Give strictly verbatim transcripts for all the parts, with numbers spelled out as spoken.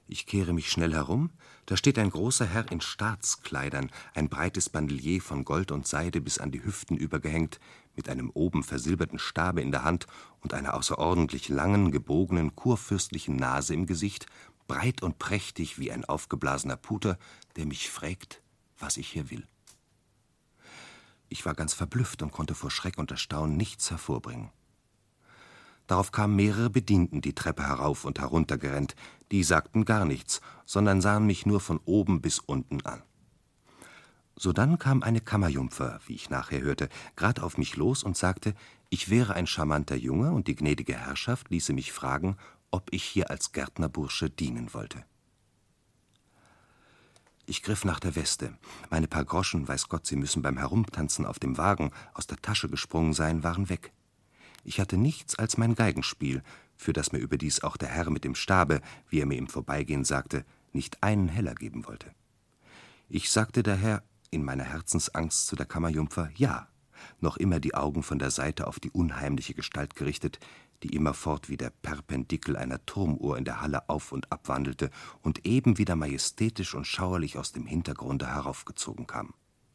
Ich kehre mich schnell herum, da steht ein großer Herr in Staatskleidern, ein breites Bandelier von Gold und Seide bis an die Hüften übergehängt, mit einem oben versilberten Stabe in der Hand und einer außerordentlich langen, gebogenen, kurfürstlichen Nase im Gesicht, breit und prächtig wie ein aufgeblasener Puter, der mich fragt, was ich hier will. Ich war ganz verblüfft und konnte vor Schreck und Erstaunen nichts hervorbringen. Darauf kamen mehrere Bedienten die Treppe herauf und herunter gerannt. Die sagten gar nichts, sondern sahen mich nur von oben bis unten an. Sodann kam eine Kammerjungfer, wie ich nachher hörte, grad auf mich los und sagte, ich wäre ein charmanter Junge und die gnädige Herrschaft ließe mich fragen, ob ich hier als Gärtnerbursche dienen wollte. Ich griff nach der Weste. Meine paar Groschen, weiß Gott, sie müssen beim Herumtanzen auf dem Wagen aus der Tasche gesprungen sein, waren weg. Ich hatte nichts als mein Geigenspiel, für das mir überdies auch der Herr mit dem Stabe, wie er mir im Vorbeigehen sagte, nicht einen Heller geben wollte. Ich sagte daher in meiner Herzensangst zu der Kammerjungfer ja, noch immer die Augen von der Seite auf die unheimliche Gestalt gerichtet, die immerfort wie der Perpendikel einer Turmuhr in der Halle auf und ab wandelte und eben wieder majestätisch und schauerlich aus dem Hintergrunde heraufgezogen kam.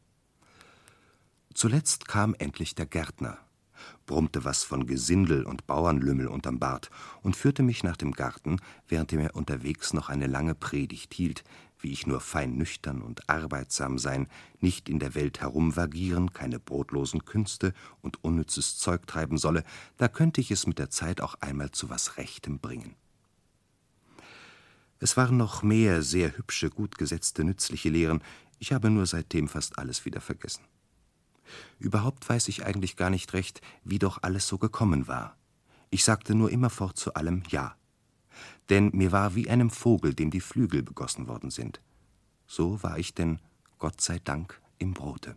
Zuletzt kam endlich der Gärtner, brummte was von Gesindel und Bauernlümmel unterm Bart und führte mich nach dem Garten, während er mir unterwegs noch eine lange Predigt hielt, wie ich nur fein nüchtern und arbeitsam sein, nicht in der Welt herumvagieren, keine brotlosen Künste und unnützes Zeug treiben solle, da könnte ich es mit der Zeit auch einmal zu was Rechtem bringen. Es waren noch mehr sehr hübsche, gut gesetzte, nützliche Lehren, ich habe nur seitdem fast alles wieder vergessen. Überhaupt weiß ich eigentlich gar nicht recht, wie doch alles so gekommen war. Ich sagte nur immerfort zu allem Ja. Denn mir war wie einem Vogel, dem die Flügel begossen worden sind. So war ich denn, Gott sei Dank, im Brote.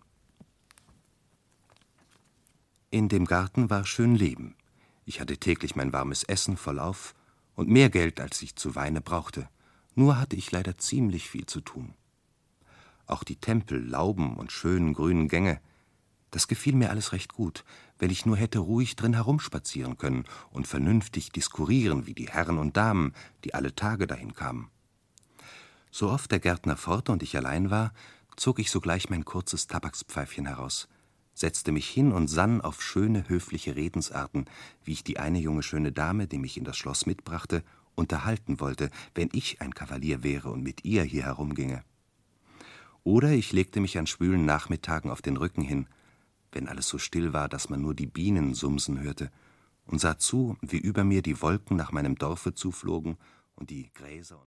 In dem Garten war schön Leben. Ich hatte täglich mein warmes Essen vollauf und mehr Geld, als ich zu Weine brauchte. Nur hatte ich leider ziemlich viel zu tun. Auch die Tempel, Lauben und schönen grünen Gänge, das gefiel mir alles recht gut, wenn ich nur hätte ruhig drin herumspazieren können und vernünftig diskurieren wie die Herren und Damen, die alle Tage dahin kamen. So oft der Gärtner fort und ich allein war, zog ich sogleich mein kurzes Tabakspfeifchen heraus, setzte mich hin und sann auf schöne, höfliche Redensarten, wie ich die eine junge schöne Dame, die mich in das Schloss mitbrachte, unterhalten wollte, wenn ich ein Kavalier wäre und mit ihr hier herumginge. Oder ich legte mich an schwülen Nachmittagen auf den Rücken hin, wenn alles so still war, dass man nur die Bienen sumsen hörte, und sah zu, wie über mir die Wolken nach meinem Dorfe zuflogen und die Gräser